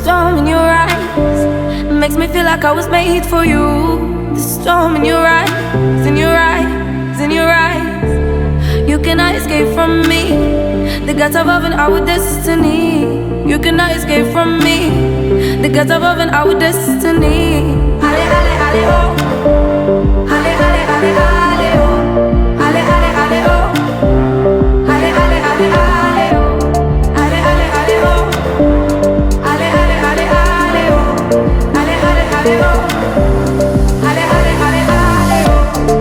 storm in your eyes makes me feel like I was made for you. The storm in your eyes, in your eyes, in your eyes. You cannot escape from me. The gods above and our destiny. You cannot escape from me. The gods above and our destiny. Ale, ale, ale, oh. Ale, ale, ale, ale, oh. Ale, ale, ale, oh. Ale, ale, ale, ale, oh. Ale, ale, ale, oh. Ale, ale, ale, ale, oh. Ale, ale, ale, oh. Ale, ale, ale, ale, oh.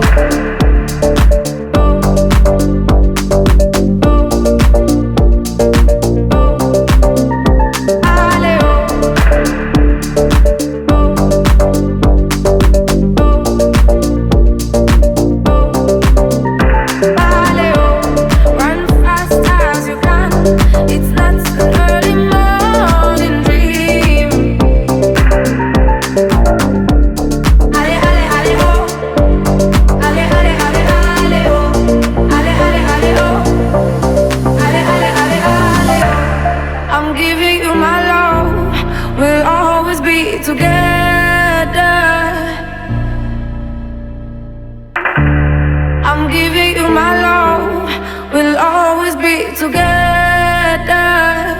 I'm giving you my love, we'll always be together.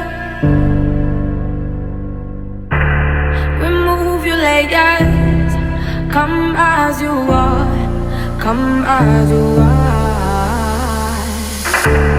Remove your layers, come as you are, come as you are.